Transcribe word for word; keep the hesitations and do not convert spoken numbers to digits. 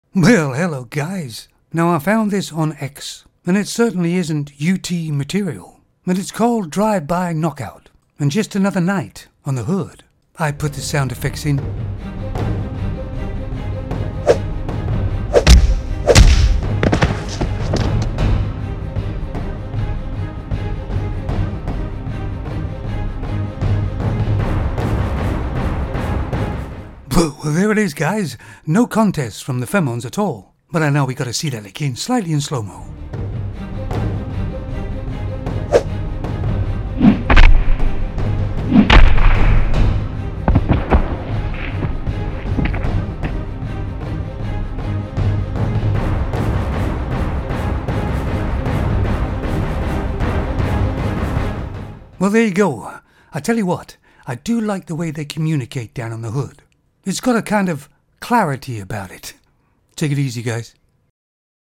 Well, hello guys. Now I found this on X, and it certainly isn't U T material. And it's called Drive-By Knockout, and just another night on the hood. I put the sound effects in. Well, there it is, guys. No contest from the Femons at all. But I know we gotta see that again, slightly in slow-mo. Well, there you go. I tell you what, I do like the way they communicate down on the hood. It's got a kind of clarity about it. Take it easy, guys.